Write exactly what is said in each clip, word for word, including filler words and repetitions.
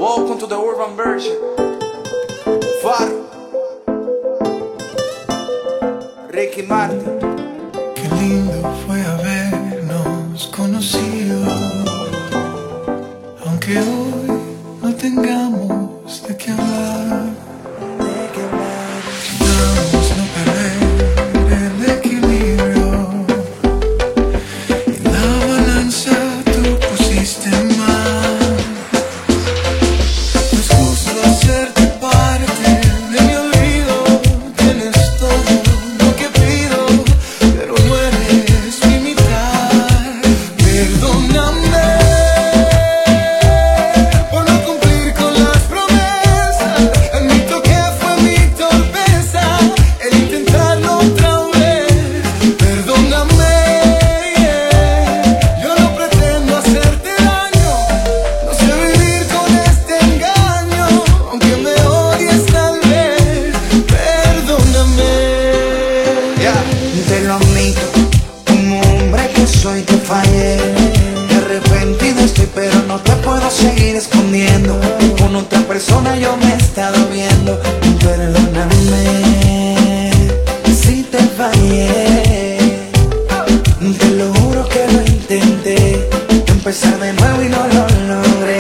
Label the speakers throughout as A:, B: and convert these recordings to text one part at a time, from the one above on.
A: Welcome to the urban version. Far Ricky Martin.
B: Qué lindo fue habernos conocido, aunque hoy no tengamos de qué hablar. Intentamos no perder el equilibrio, y en la balanza tú pusiste más. No es justo hacerte parte de mi olvido. Tienes todo lo que pido, pero no eres mi mitad. Perdóname por no cumplir con las promesas. Admito que fue mi torpeza el intentarlo otra vez. Perdóname, yo no pretendo hacerte daño. No sé vivir con este engaño, aunque me odies tal vez. Perdóname.
A: Yeah. Te lo admito, como hombre que soy te fallé. De arrepentido estoy, pero no te puedo seguir escondiendo. Con otra persona yo me he estado viendo. Perdóname si te fallé. Te lo juro que lo intenté, empezar de nuevo y no lo logré.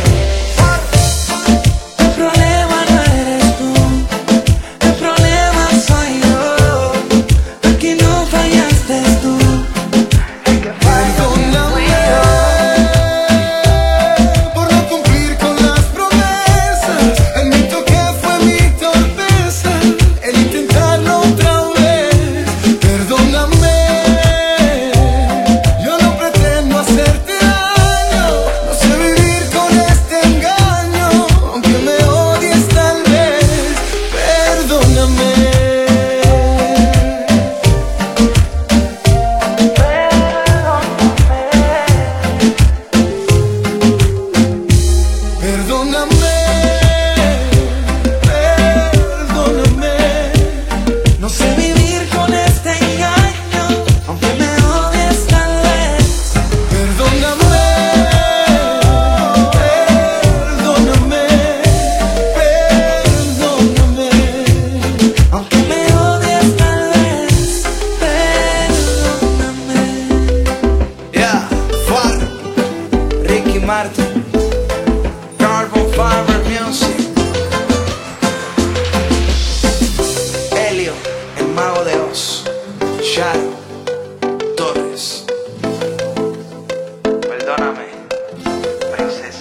A: El problema no eres tú, el problema soy yo. Aquí no fallaste tú, el que falló fui yo.
B: Por no cumplir con las promesas, admito que fue mi torpeza el intentarlo otra vez. Perdóname, yo no pretendo hacerte daño. No sé vivir con este engaño, aunque me odies tal vez. Perdóname. Perdóname, perdóname.
A: No sé vivir con este engaño, aunque me odies tal vez.
B: Perdóname, perdóname, perdóname.
A: Aunque me odies tal vez, perdóname. Yeah, Far Ricky Martin, Carbon Fiber Music. Helio, el mago de Oz. Shadow Torres. Perdóname, princesa.